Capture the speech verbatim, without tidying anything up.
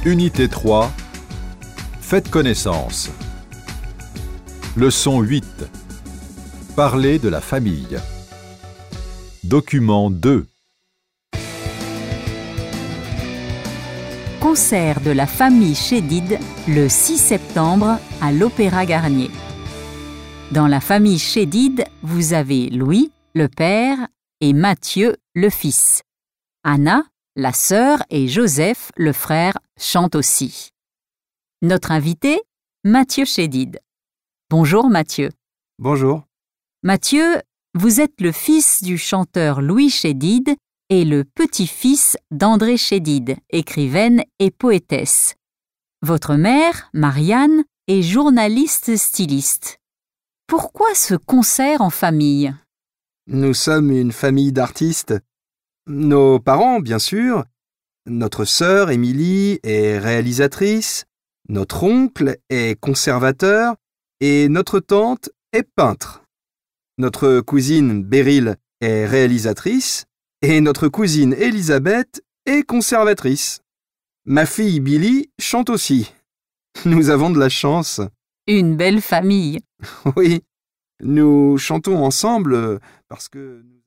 Unité trois. Faites connaissance. Leçon huit. Parler de la famille. Document deux. Concert de la famille Chédid le six septembre à l'Opéra Garnier. Dans la famille Chédid, vous avez Louis, le père, et Mathieu, le fils. Anna, la sœur, et Joseph, le frère, chantent aussi. Notre invité, Mathieu Chédid. Bonjour Mathieu. Bonjour. Mathieu, vous êtes le fils du chanteur Louis Chédid et le petit-fils d'André Chédid, écrivaine et poétesse. Votre mère, Marianne, est journaliste styliste. Pourquoi ce concert en famille ? Nous sommes une famille d'artistes. Nos parents, bien sûr. Notre sœur, Émilie, est réalisatrice. Notre oncle est conservateur. Et notre tante est peintre. Notre cousine, Beryl, est réalisatrice. Et notre cousine, Elisabeth, est conservatrice. Ma fille, Billy, chante aussi. Nous avons de la chance. Une belle famille. Oui, nous chantons ensemble parce que...